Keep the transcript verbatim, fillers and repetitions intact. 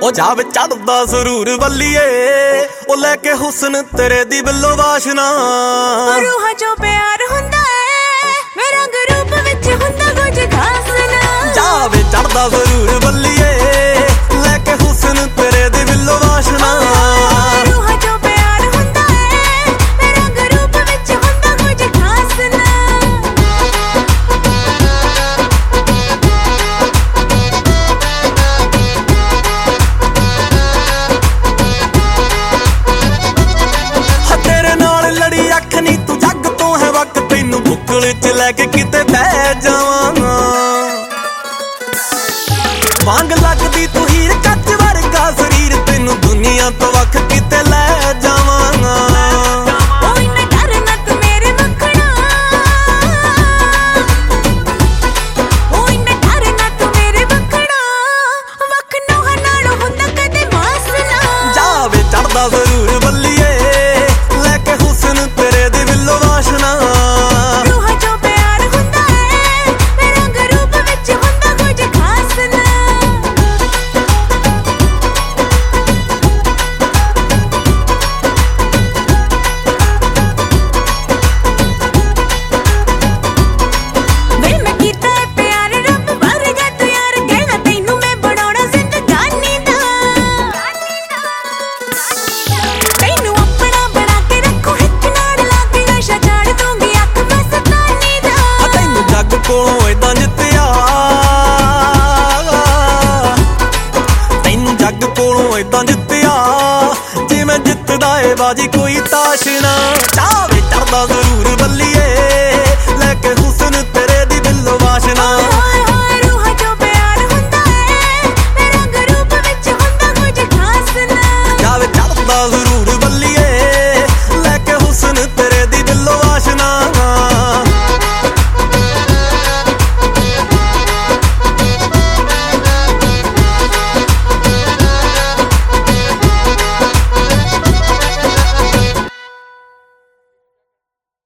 ओ जावे चढ़दा जरूर बल्लिए ओ लेके हुस्न तेरे दी बिल्लो वाशना रूहां चो प्यार हुंदा है मेरा रूप विच हुंदा कुछ खास ना जावे चढ़दा जरूर बल्लिए लेके हुस्न तेरे दी बिल्लो वाशना रूहां चो प्यार हुंदा है मेरा रूप विच हुंदा कुछ खास ना च लैके किते बह जावां वांग लगदी तू हीर कच वर्गा शरीर तेनू दुनिया तो वख किते लै जावां जावे चढ़दा जरूर बल्लिए लैके हुस्न तेरे दी बिल्लो वाशना कोलों इदां जित्तिया तैनू जग कोलों इदां जित्तिया जिवें जितदा है बाजी कोई ताश ना जावे चढ़दा जरूर बल्ली